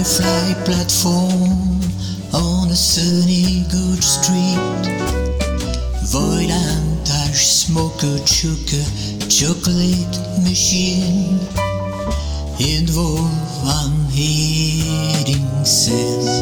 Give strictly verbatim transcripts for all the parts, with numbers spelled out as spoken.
firefly platform on a sunny good street. Void and ash smoker took a chocolate machine. Involve unheeding says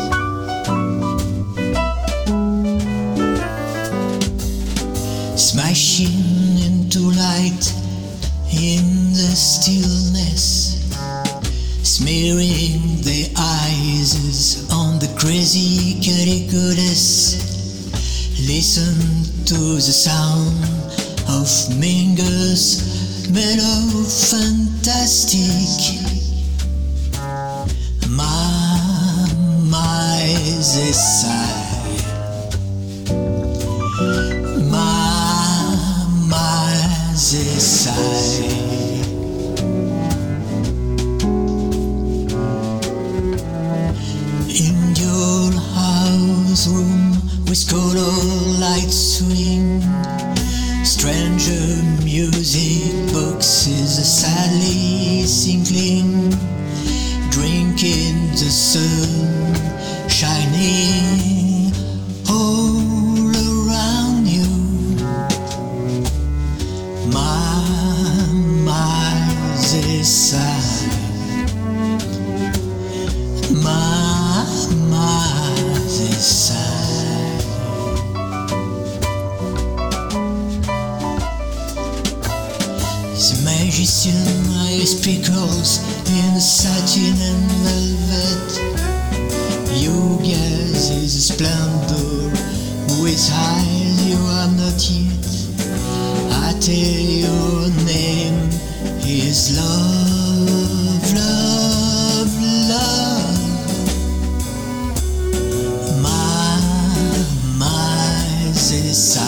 smashing into light in the stillness, smearing the eyes on the crazy caricatus. Listen to the sound of Mingus, mellow, fantastic. My, my, this side. My, my, this side. In your house room with color light swing, stranger music boxes sadly sinking, drinking the sun shining all around you. My, my, this side. My, my, this side. The magician eyes pickles in satin and velvet. You gaze his splendor with eyes you are not yet. I tell your name is love, love, love. My, my, this